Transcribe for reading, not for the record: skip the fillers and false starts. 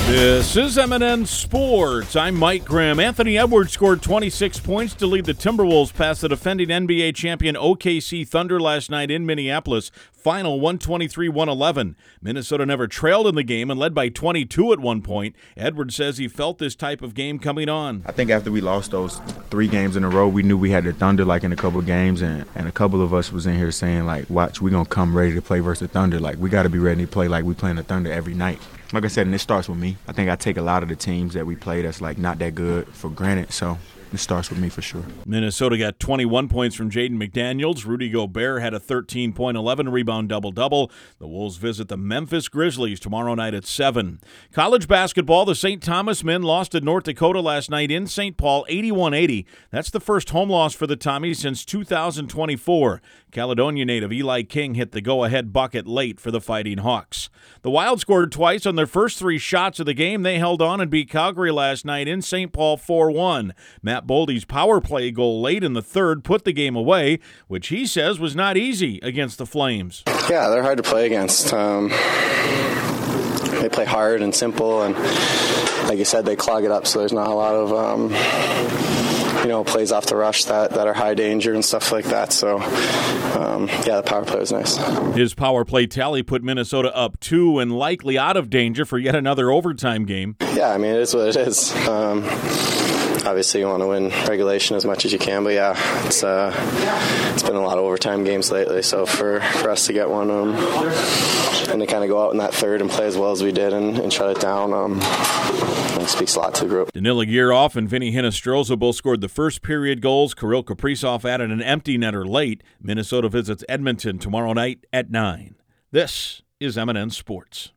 This is M&N Sports. I'm Mike Graham. Anthony Edwards scored 26 points to lead the Timberwolves past the defending NBA champion OKC Thunder last night in Minneapolis. Final 123-111. Minnesota never trailed in the game and led by 22 at one point. Edwards says he felt this type of game coming on. I think after we lost those 3 games in a row, we knew we had the Thunder like in a couple of games, and a couple of us was in here saying, like, watch, we're going to come ready to play versus the Thunder. Like, we got to be ready to play like we playing the Thunder every night. Like I said, and it starts with me. I think I take a lot of the teams that we play that's like not that good for granted, so it starts with me for sure. Minnesota got 21 points from Jaden McDaniels. Rudy Gobert had a 13-point, 11-rebound double-double. The Wolves visit the Memphis Grizzlies tomorrow night at 7. College basketball, the St. Thomas men lost to North Dakota last night in St. Paul, 81-80. That's the first home loss for the Tommies since 2024. Caledonia native Eli King hit the go-ahead bucket late for the Fighting Hawks. The Wild scored twice on their first 3 shots of the game. They held on and beat Calgary last night in St. Paul 4-1. Matt Boldy's power play goal late in the third put the game away, which he says was not easy against the Flames. Yeah, they're hard to play against. They play hard and simple, and like you said, they clog it up, so there's not a lot of plays off the rush that are high danger and stuff like that. So, the power play was nice. His power play tally put Minnesota up 2 and likely out of danger for yet another overtime game. Yeah, I mean, it is what it is. Obviously, you want to win regulation as much as you can, but it's been a lot of overtime games lately. So for us to get one and to kind of go out in that third and play as well as we did and shut it down, it speaks a lot to the group. Danila Gierhoff and Vinny Hinostroza both scored the first period goals. Kirill Kaprizov added an empty netter late. Minnesota visits Edmonton tomorrow night at 9. This is M&N Sports.